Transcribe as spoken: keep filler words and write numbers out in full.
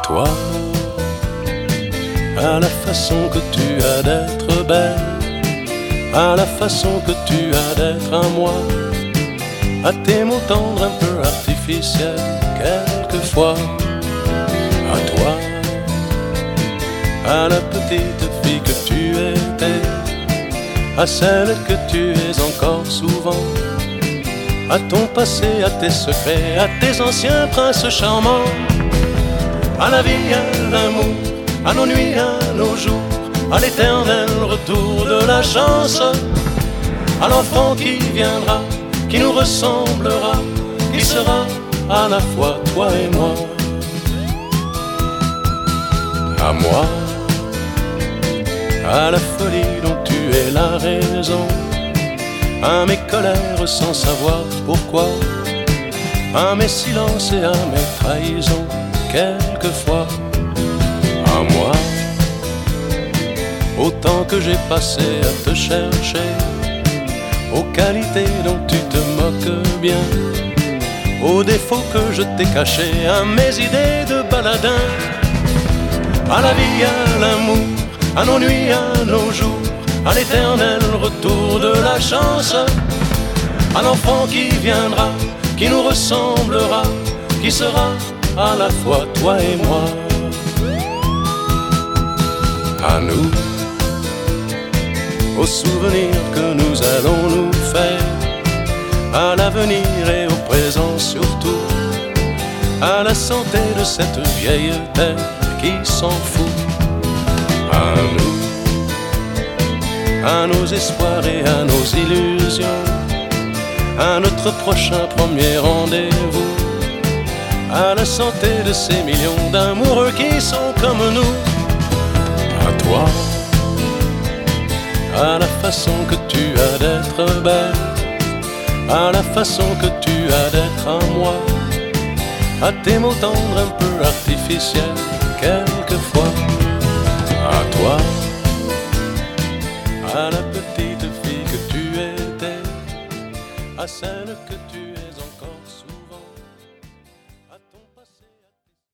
toi, à la façon que tu as d'être belle, à la façon que tu as d'être à moi, à tes mots tendres un peu artificiels quelquefois, à toi, à la petite fille que tu étais, à celle que tu es encore souvent, à ton passé, à tes secrets, à tes anciens princes charmants, à la vie, à l'amour, à nos nuits, à nos jours, à l'éternel retour de la chance, à l'enfant qui viendra, qui nous ressemblera, qui sera à la fois toi et moi. À moi, à la folie dont tu es la raison, à mes colères sans savoir pourquoi, à mes silences et à mes trahisons quelquefois. À moi, au temps que j'ai passé à te chercher, aux qualités dont tu te moques bien, aux défauts que je t'ai cachés, à mes idées de baladin, à la vie, à l'amour, à nos nuits, à nos jours, à l'éternel retour de la chance, à l'enfant qui viendra, qui nous ressemblera, qui sera à la fois toi et moi. À nous, aux souvenirs que nous allons nous faire, à l'avenir et au présent surtout, à la santé de cette vieille terre qui s'en fout. À nous, à nos espoirs et à nos illusions, à notre prochain premier rendez-vous, à la santé de ces millions d'amoureux qui sont comme nous. À toi, à la façon que tu as d'être belle, à la façon que tu as d'être à moi, à tes mots tendres un peu artificiels quelquefois.